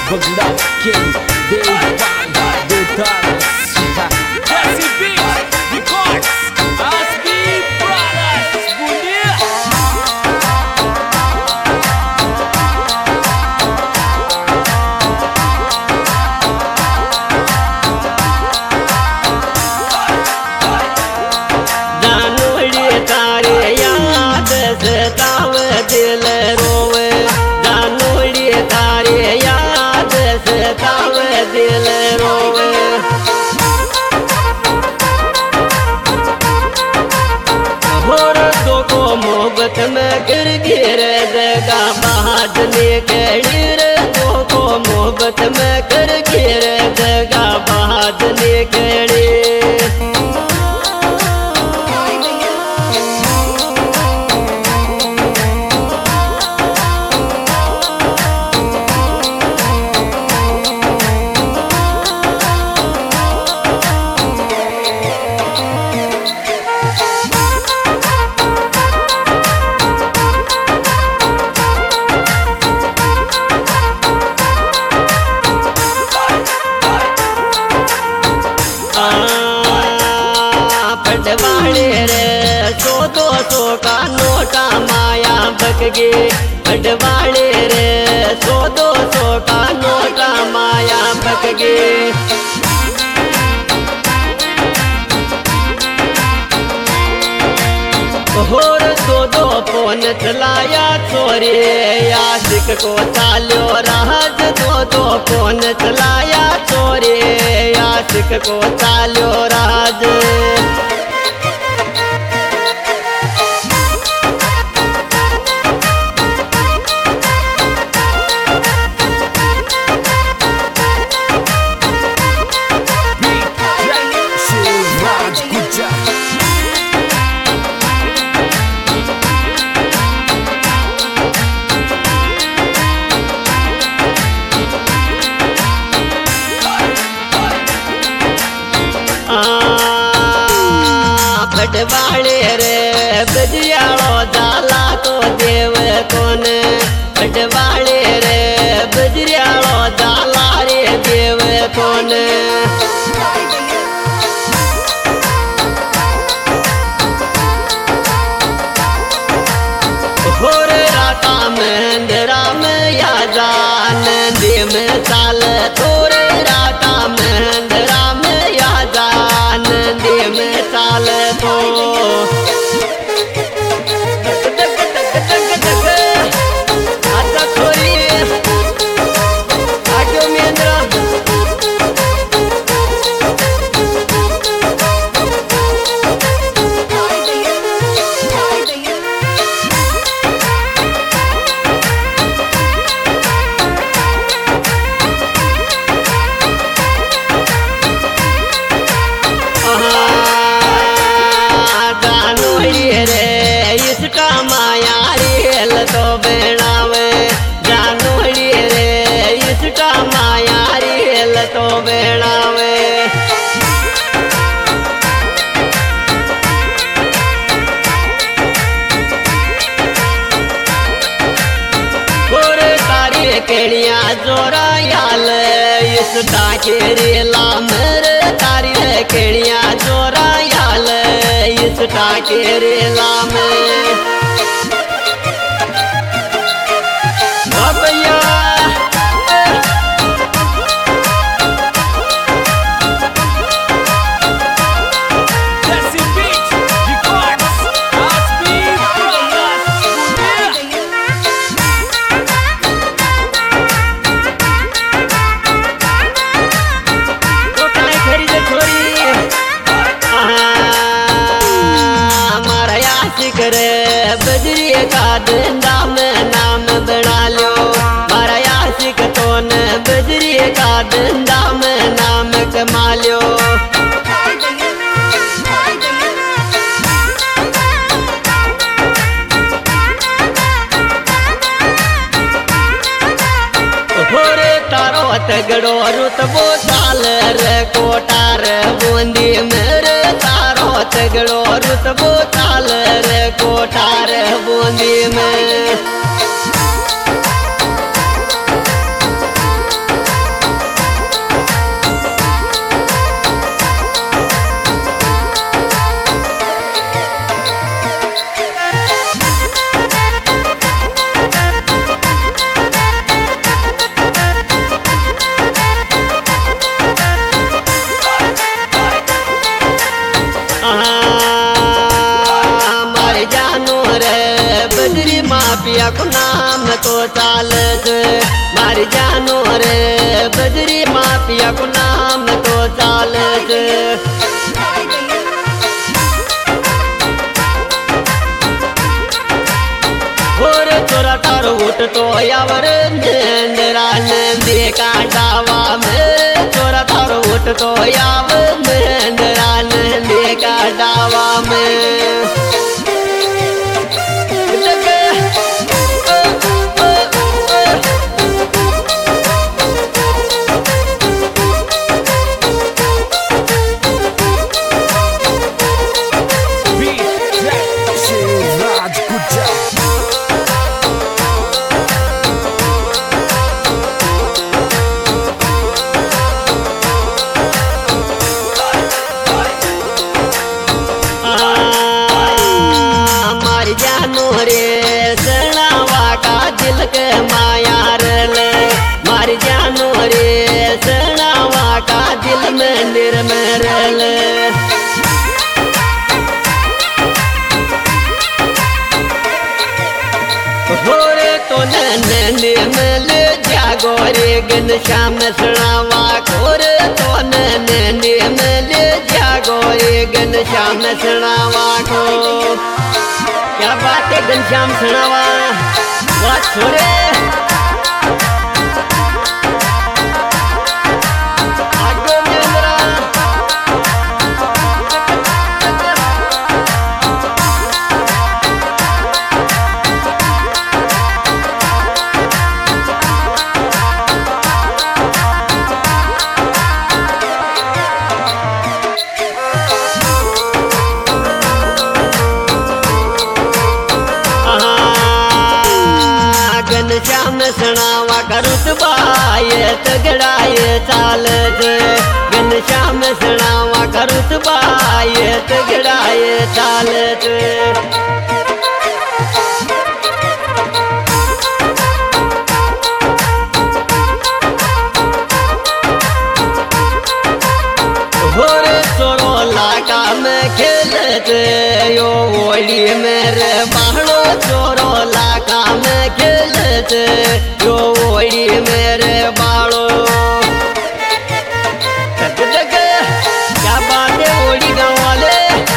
Bugla King, Dave Bang, Dutanos. Jesse Beats, Records, Aspi Brothers, Bundia. जानोड़ी तारे याद सताव दिल रोवे, जानोड़ी तारे याद सताव दिल रोवे। और दो को मोहब्बत में गिर गिर देगा बाज निकली रे, दो को मोहब्बत में गिर गिर देगा बाज निकली। पटवाड़े रे 100-200 का नोटा माया बक गे, पटवाड़े रे 100-200 का नोटा माया बक गे। होर 2-2 फोन चलाया चोरी, आशिक को चालो राज। 2-2 फोन चलाया चोरी, आशिक को चालो राज। Shivraj Guja. पटवाड़े रे बजियाड़ो जाला तो देव कौन, पटवाड़े रे बजियाड़ो जाला रे देव कौन। होर राता मंदिरा में या जान दे में साल, थोड़े राता मंदिरा में या जान दे में साल तो। इसका माया रेल तो बेड़ावे, जानोड़ी रे इसका माया रेल तो बेड़ावे। और तारी केड़िया जोरा याल इसका केरेला मेरे, तारी केड़िया जोरा याल इसका केरेला में। Jesse Beats, Records, Aspi Brothers, Bundia. तो काय खरीदे छोरी हमारा आशिक रे बजरी का धंधा में नाम बना लो, मारा आशिक तो न बजरी का धंधा में नाम कमा लो। होरे तारो तगड़ो रुतबो साल रे कोटार बूंदी मेरे, तारो तगड़ो रुतबो साल रे कोटार बूंदी में। माफिया को नाम तो चालत मारी जानो रे बजरी माफिया को नाम तो चालत और चोरा तारो उठ तो यावर मेंदरा नंदी का डावा में चोरा तारो उठ तो यावर मेंदरा नंदी का डावा में Shivraj Guja. मार जानो रे सणावा का दिल के माया रले मार जानो रे सणावा का दिल में निर्मल होरे तो निर्मल जागो रे गन श्याम सणावा खोरे तो निर्मल जागो रे गन श्याम सणावा को क्या बात है घनश्याम सणावा बात छोड़े आगे मेरा घनश्याम सणावा करुत बाये तगड़ाए चालत घनश्याम सणावा करुत बाये तगड़ाए चालत होरे चोरो लाका में खेलत यो होली मेरे बाहलो चोरो लाका में खेलत यो होली मेरे बालो क्या बात है होली गाँव वाले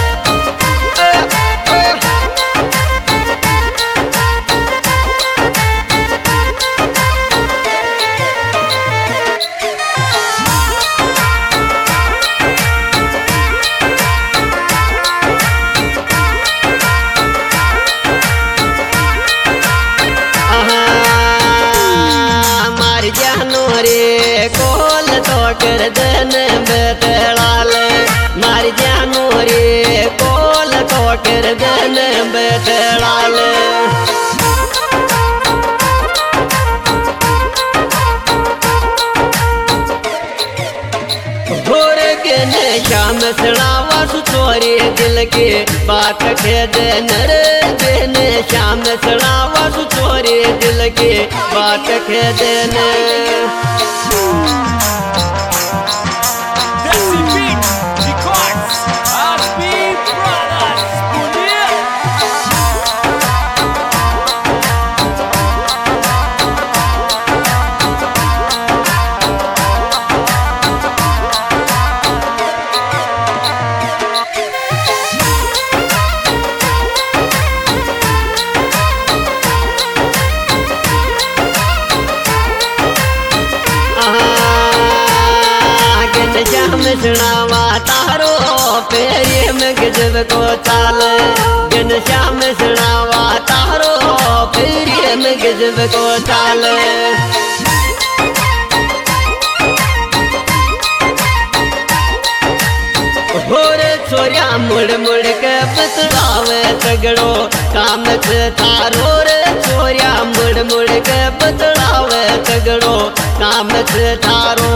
जानो रे कोल तो कर दन बेतलाल मार जानो रे कोल तो कर दन बेतलाल भोर के ने श्याम सणावा सुचोरी दिल के बात के देन रे देने श्याम सणावा सुचोरी दिल के बात के देन Desi Beat Records. Aspi Brothers. Bundir. Ghanshyam सणावा तारो पेरी में गजब को चाल घनश्याम सणावा तारो पेरी में गजब को चाल होरे छोरिया मुड़ मुड़ के बतलावे तगड़ो काम से थारो रे छोरिया मुड़ मुड़ के बतलावे तगड़ो काम से थारो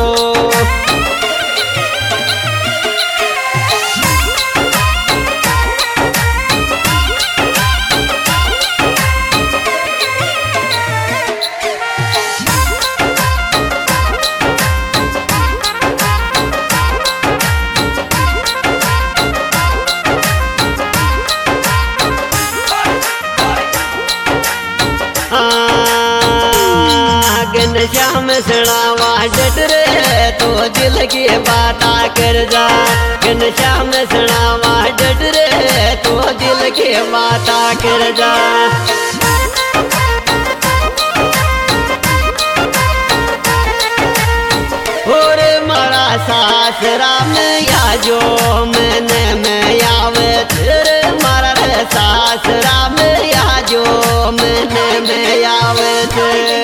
घनश्याम सुनावा डट रे तो दिल की बात कर जा घनश्याम सुनावा डट रे तो दिल की बात कर जा और मारा सासरा में या जो मैंने में आवे तेरे मारा सासरा में या जो मैंने में आवे तेरे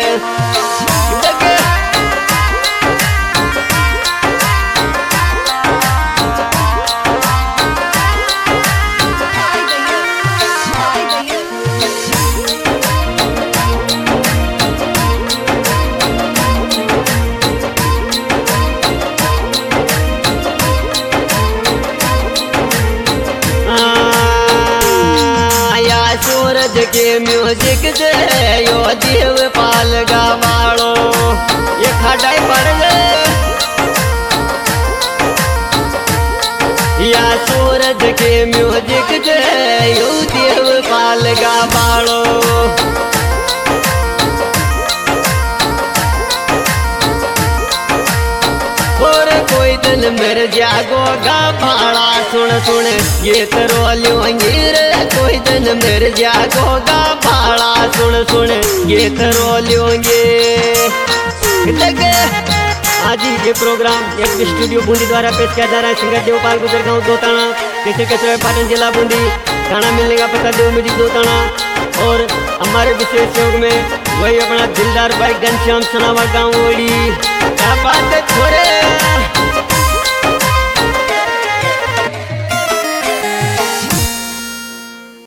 सूरज के म्यूजिक दे यो देव पाल गावाड़ो ये खटाई पड़ गए या सूरज के म्यूजिक दे यो देव पाल गावाड़ो और कोई दिन मेरे जागो गा भाड़ा सुन सुन ये करो ल्योंगी रे कोई दिन मेरे जागो गा भाड़ा सुन सुन ये करो ल्योंगे आज ये प्रोग्राम एक स्टूडियो बूंदी द्वारा पेश किया जा रहा है सिंगर देवपाल गुजर गाँव दोताना केसर पाटन जिला बूंदी गाना मिलने का पता देव म्यूजिक दोताना और हमारे विशेष योग में वही अपना दिलदार भाई घनश्याम सुनावा गाँव ओडी क्या बात है।